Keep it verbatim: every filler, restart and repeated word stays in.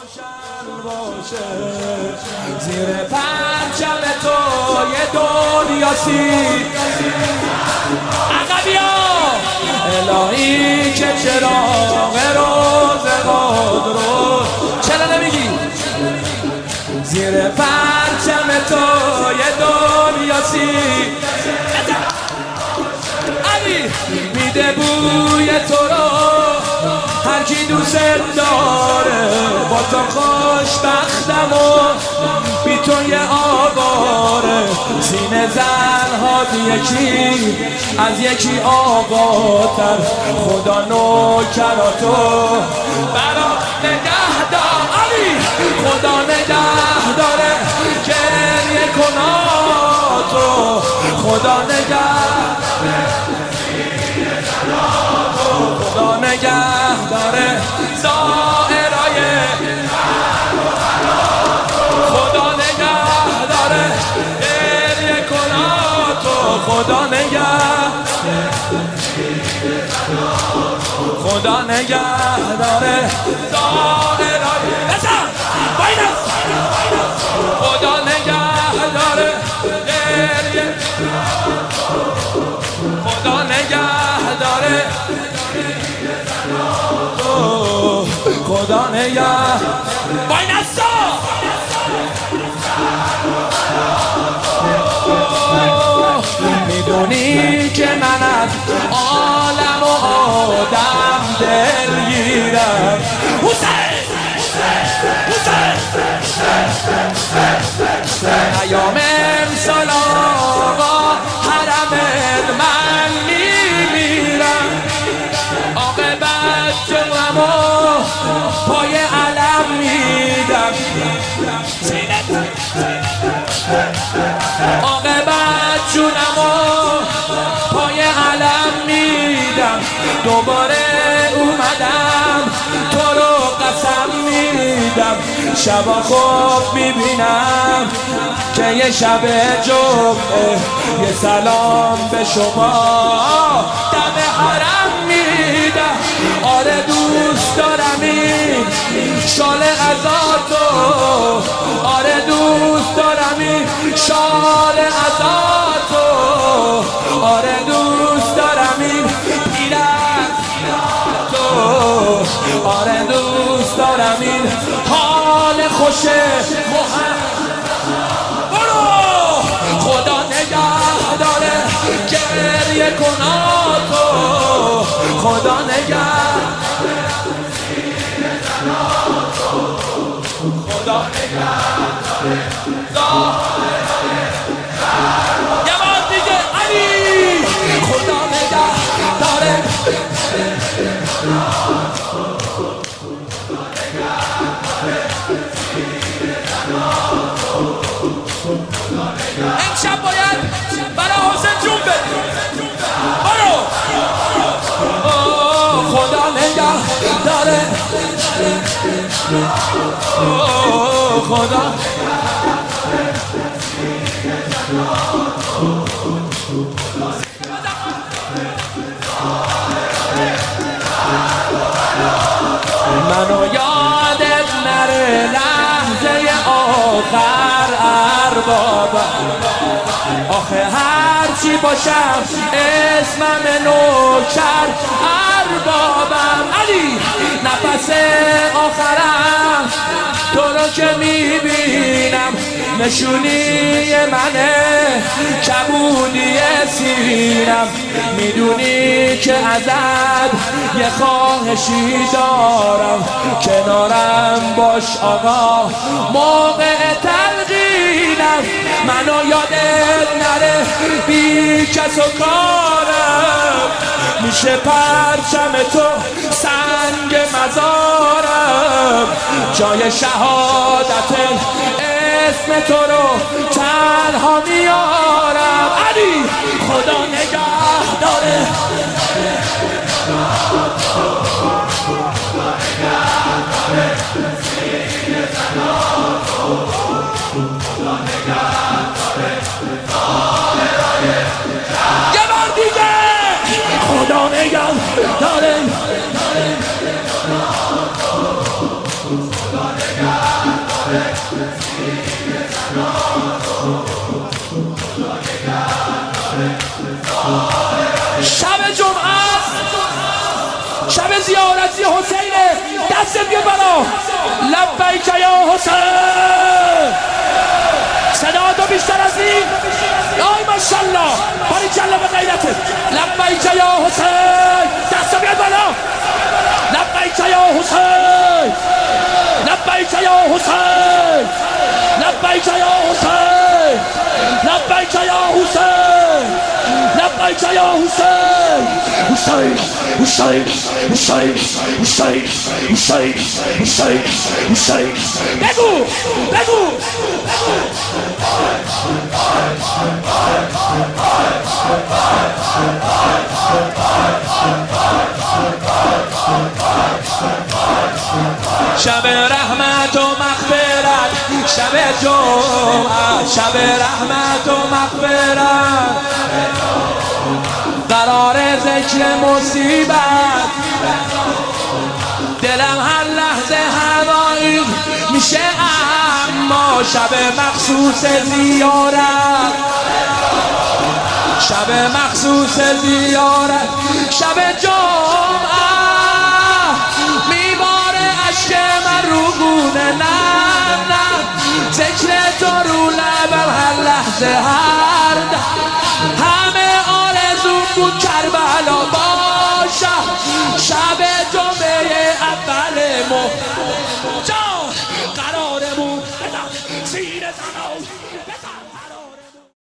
روشن باشه زیر پرچم تو یه دنیا سی عقبیا الهی که چراغ روز قدر چرا نمیگی زیر پرچم تو یه دنیا سی علی میده بوی تو رو هر کی دوست داره با تو خوشبختم و بی تو یه آواره سینه زنها یکی از یکی آقاتر خدا نوکراتو برا نگه دار علی خدا نگه داره گریه کناتو خدا نگه خدا نگه داره زائرای خدا نگه داره گریه کناتو خدا نگه خدا نگه داره زائرای بزن باید خدا نگه داره گریه خدا نگه داره خدا نگه وای نستا میدونی که من از عالم و آدم دلگیرم حسین ایام امسال آقا حرمت من میمیرم عاقبت جمعم و پای علم میدم عاقبت جونم و پای علم میدم دوباره اومدم تو رو قسم میدم شبا خوب میبینم که یه شب جمعه یه سلام به شما دم حرم میدم آره دوست دارم این شال ازاتو آره دوست دارم این شال ازاتو آره دوست دارم این پیرت تو آره دوست دارم این حال خوشه برو خدا نگه داره گریه کناتو خدا نگه خدا نگه یه بار دیگه علی خدا نگه داره امشب باید برای حسین جون بدیم برو خدا نگه داره خدا منو یادت نره لحظه آخر اربابم آخه هرچی باشم اسمم نوکر اربابم علی نفس آخرم تو رو که میبینم نشونی منه کبودی سینم میدونی که ازت یه خواهشی دارم کنارم باش آقا موقع تلقینم منو یادت نره بی کس و کارم میشه پرچم تو سنگ مزارم جای شهادت اسم تو رو تنها میارم علی خدا نگه داره یه بار دیگه خدا نگه داره شب جمعه شب زیارتی حسینه، دست بیار بالا. لبیک یا حسین، صدا تو بیشتر از این. آی ماشاءالله، باری جلو به غیرته. لبیک یا حسین، دست بیار بالا. لبیک یا حسین، لبیک یا حسین، لبیک یا حسین، لبیک یا حسین، لبیک یا حسین. حسین حسین حسین حسین حسین حسین حسین. بگو بگو. شب رحمت و مغفرت، شب جمعه، شب رحمت و مغفرت، قرار ذکر مصیبت. دلم هر لحظه هوایی میشه، اما شب مخصوص زیارت، شب مخصوص زیارت، شب جمعه میباره اشک من رو گونه. نه نه ذکر تو رو لبم هر لحظه، هر همه آرزو بود کربلا باشه. شب جمعه اول ماه